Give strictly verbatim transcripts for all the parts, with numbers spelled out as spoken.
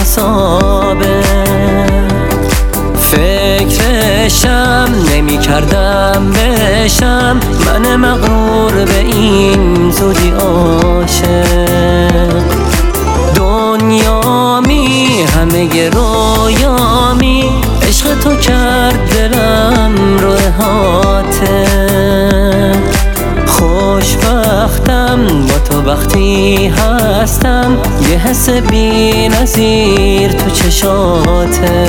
حسابه. فکرشم نمی کردم بشم من مغرور به این زودی عاشق. دنیامی همه رویامی عشق تو کرد دلم رو احاطه. خوشبختم با تو وقتی هستم یه حس بی نظیر تو چشاته.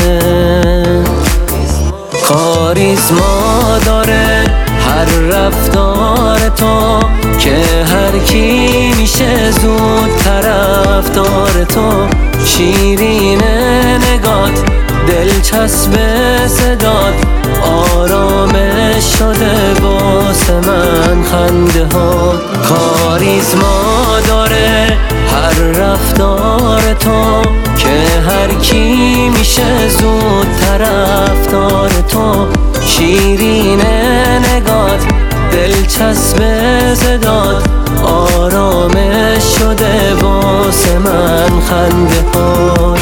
کاریزما داره هر رفتار تو که هر کی میشه زود طرفدار تو. شیرین نگات دلچسب صدات آرامش شده واسه من خنده ها. کاریزما داره هر رفتار تو که هر کی میشه زود طرفدار تو. شیرین نگات دلچسب صدات آرامش شده واسه من خنده ها.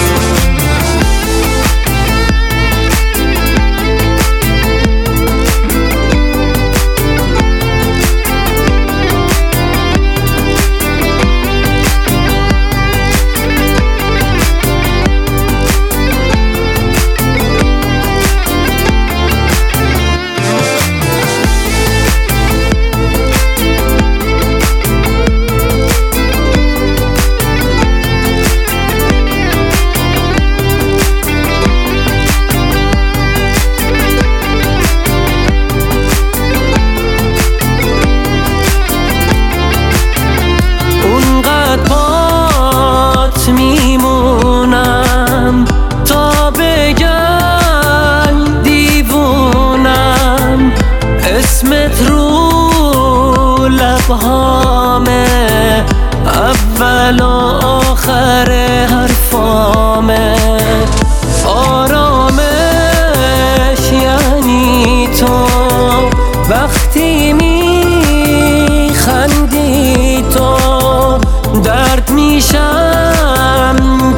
میمونم تا بگن دیوونم اسمت رو لبهامه اول و آخر حرفامه. آرامش یعنی تو وقتی میخندی تو درد میشم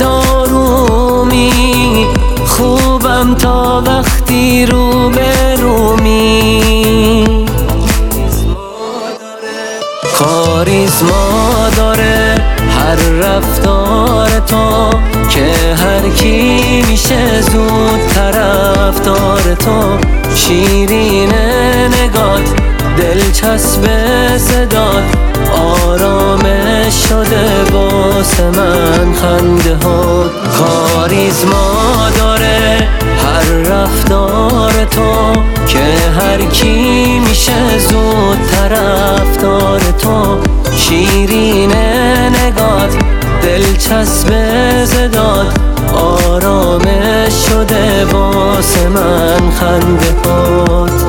دارومی خوبم تا وقتی رو به رومی. کاریزما داره هر رفتار تو که هر کی میشه زود طرفدار تو. شیرین نگات دلچسب صدات آرامش شده واسه من خنده ها. کاریزما داره هر رفتار تو که هر کی میشه زود طرفدار تو. شیرین نگات دلچسب صدات آرامش شده واسه من خنده هات.